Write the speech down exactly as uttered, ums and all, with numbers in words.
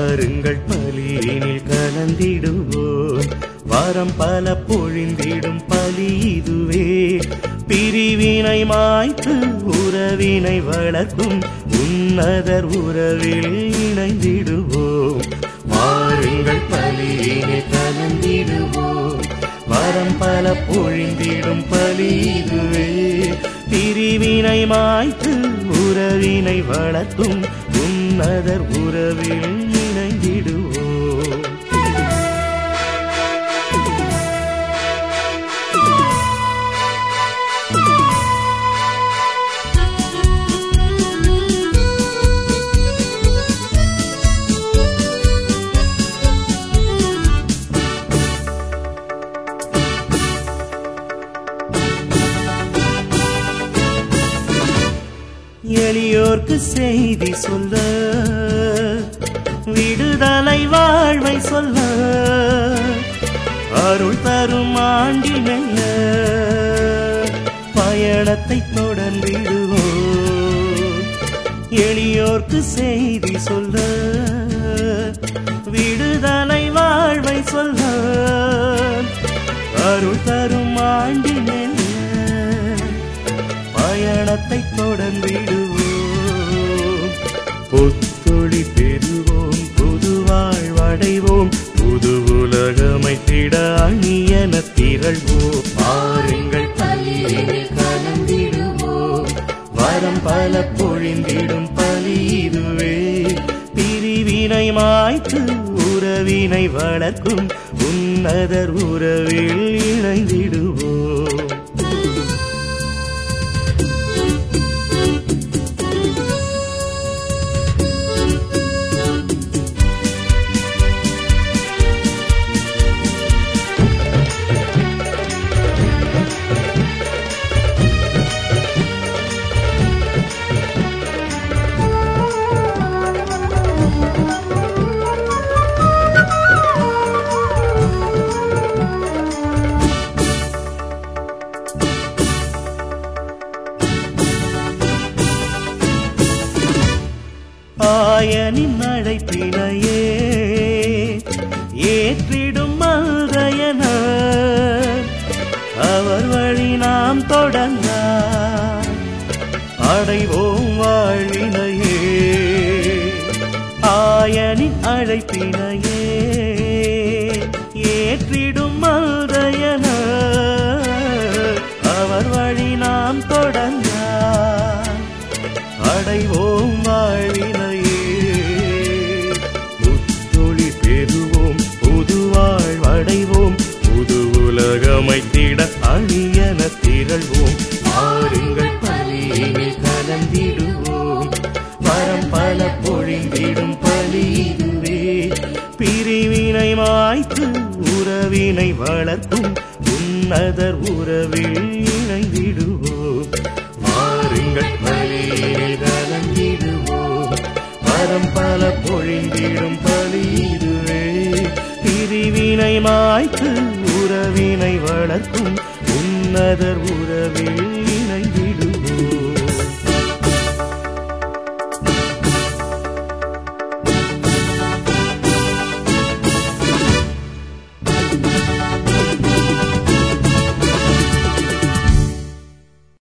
வாருங்கள் பலியினில் கலந்திடுவோம். வாரம் பல பொழிந்திடும் பலி இதுவே. பிரிவினை மாய்த்து உறவினை வளர்க்கும் உன்னதர் உறவில் இணைந்திடுவோம். வாருங்கள் பலியினில் கலந்திடுவோம். வாரம் பல பொழிந்திடும் பலி இதுவே. பிரிவினை மாய்த்து உறவினை வளர்க்கும் உன்னதர் உறவில் இணைந்திடுவோம். எளியோர்க்கு செய்தி சொல்ல, விடுதலை வாழ்வை சொல்ல, அருள் தரும் ஆண்டில் மெல்ல பயணத்தை தொடர்ந்திடுவோம். எளியோர்க்கு செய்தி சொல்ல, விடுதலை வாழ்வை சொல்ல, அருள் தரும் ஆண்டில் மெல்ல பயணத்தை தொடர்ந்திடுவோம். புத்தொளி பெறுவோம், புது வாழ்வடைவோம், புது உலகமைத்திட அணியன திரள்வோம். பாருங்கள் பலியினில் கலந்திடுவோம். வரம் பல பொழிந்திடும் பலி இதுவே. பிரிவினை மாய்த்து உறவினை வளர்க்கும் உன்னதர் உறவில் இணைந்திடுவோம். ஆயனின் அழைப்பினையே ஏற்றிடும் மல்கையன அவர் வழி நாம் தொடர்ந்தார் அடைவோம் வாழ்வினையே. ஆயனின் அழைப்பினையே ஏற்றிடும் மல்கையன அவர் வழி நாம் தொடர்ந்தார் அடைவோம் வாழ்வினையே. முத்தொளி பெறுவோம், புது வாழ்வடைவோம், புது உலகமைத்திட அணியன திரள்வோம். பாருங்கள் பலியினில் கலந்திடுவோம். வரம் பல பொழிந்திடும் பலி இதுவே. பிரிவினை மாய்த்து உறவினை வளர்க்கும் உன்னதர் உறவில் இணைந்திடுவோம். பாருங்கள் பலியினில் கலந்திடுவோம். வரம் பல பொழிந்திடும் பலி இதுவே. பிரிவினை மாய்த்து உறவினை வளர்க்கும் உன்னதர் உறவில்